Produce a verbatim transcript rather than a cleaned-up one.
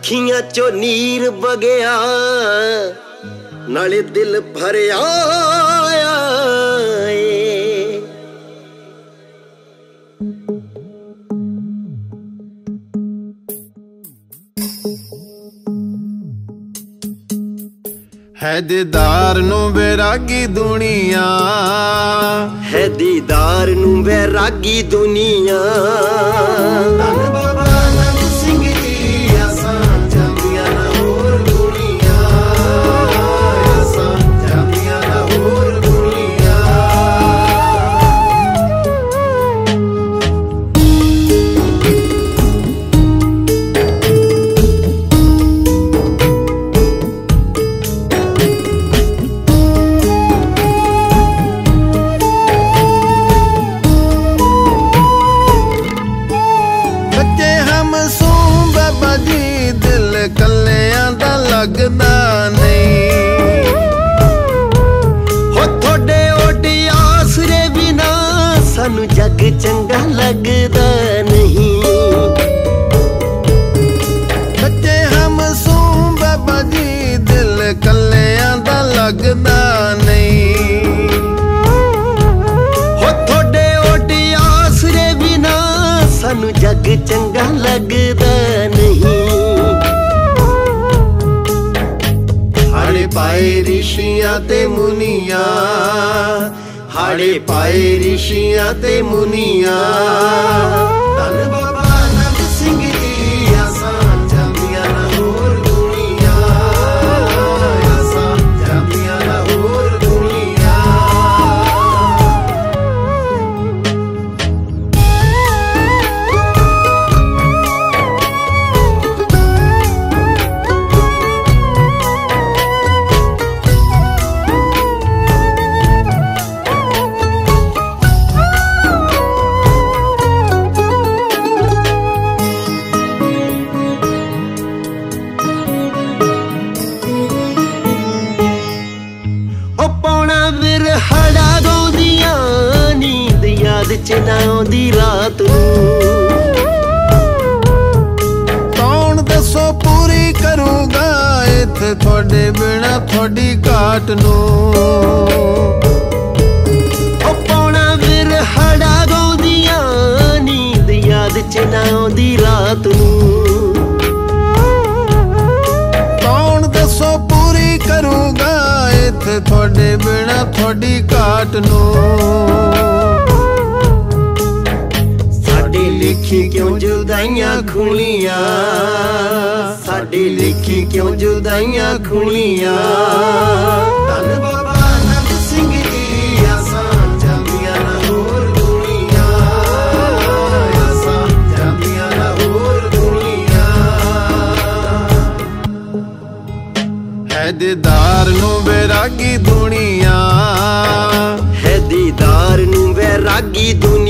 ਅੱਖੀਆਂ ਚੋਂ ਨੀਰ ਵਗਿਆ ਨਾਲੇ ਦਿਲ ਭਰਿਆ ਏ। ਹੈ ਦੀਦਾਰ ਨੂੰ ਵੈਰਾਗੀ ਦੁਨੀਆ, ਹੈ ਦੀਦਾਰ ਨੂੰ ਵੈਰਾਗੀ ਦੁਨੀਆ। ਧੰਨ ਬਾਬਾ ਨੰਦ ਸਿੰਘ ਜੀ ਆਸਾਂ ਜਾਂਦੀਆਂ ਨਾ ਹੋਰ ਦੁਨੀਆ, ਆਸਾਂ ਜਾਂਦੀਆਂ ਨਾ ਹੋਰ ਦੁਨੀਆ। ਕੱਲਿਆਂ ਦਾ ਲੱਗਦਾ ਨਹੀਂ ਹੋ ਤੁਹਾਡੇ ਓਡੇ ਆਸਰੇ ਬਿਨਾ ਸਾਨੂੰ ਜੱਗ ਚੰਗਾ ਲੱਗਦਾ ਨਹੀਂ। ਬੱਚੇ ਹਮ ਸੂੰ ਬਾਬਾ ਜੀ ਦਿਲ ਕੱਲਿਆਂ ਦਾ ਲੱਗਦਾ ਨਹੀਂ। ਹੋ ਤੁਹਾਡੇ ਓਡੇ ਆਸਰੇ ਬਿਨਾ ਸਾਨੂੰ ਜੱਗ ਚੰਗਾ ਲੱਗਦਾ ਨਹੀਂ। ਹਾੜੇ ਪਾਏ ਰਿਸ਼ੀਆਂ ਤੇ ਮੁਨੀਆਂ, ਹਾੜੇ ਪਾਏ ਰਿਸ਼ੀਆਂ ਤੇ ਮੁਨੀਆਂ। ਧੰਨ ਬਾਬਾ ਨੰਦ ਸਿੰਘ ਜੀ ਆਸਾਂ ਜਾਂਦੀਆਂ ਨਾ ਹੋਰ ਦੁਨੀਆ, ਆਸਾਂ ਜਾਂਦੀਆਂ ਨਾ ਹੋਰ ਦੁਨੀਆ। ਹੜਾ ਗਾਉਂਦੀਆਂ ਨੀਂਦ ਯਾਦ ਚ ਨਾ ਆਉਂਦੀ ਰਾਤ ਨੂੰ। ਕੌਣ ਦੱਸੋ ਪੂਰੀ ਕਰੂਗਾ ਇੱਥੇ ਤੁਹਾਡੇ ਬਿਨਾ ਤੁਹਾਡੀ ਘਾਟ ਨੂੰ। ਉਹ ਪੌਣਾ ਫਿਰ ਹੜਾ ਗਾਉਂਦੀਆਂ ਨੀਂਦ ਯਾਦ ਚ ਨਾ ਆਉਂਦੀ ਰਾਤ ਨੂੰ। ਕੌਣ ਦੱਸੋ ਪੂਰੀ ਕਰੂਗਾ ਇੱਥੇ ਤੁਹਾਡੇ ਬਿਨਾ ਤੁਹਾਡੀ ਘਾਟ ਨੂੰ। ਸਾਡੀ ਲਿਖੀ ਕਿਉਂ ਜੁਦਾਈਆਂ ਖੁਣੀਆਂ, ਸਾਡੀ ਲਿਖੀ ਕਿਉਂ ਜੁਦਾਈਆਂ ਖੁਣੀਆਂ। ਧੰਨ ਬਾਬਾ ਨੰਦ ਸਿੰਘ ਜੀ ਆਸਾਂ ਜਾਂਦੀਆਂ ਨਾ ਹੋਰ ਦੁਨੀਆ, ਆਸਾਂ ਜਾਂਦੀਆਂ ਨਾ ਹੋਰ ਦੁਨੀਆ। ਹੈ ਦੀਦਾਰ ਨੂੰ ਵੈਰਾਗੀ ਦੁਨੀਆ, ਹੈ ਦੀਦਾਰ ਨੂੰ ਵੈਰਾਗੀ ਦੁਨੀਆ।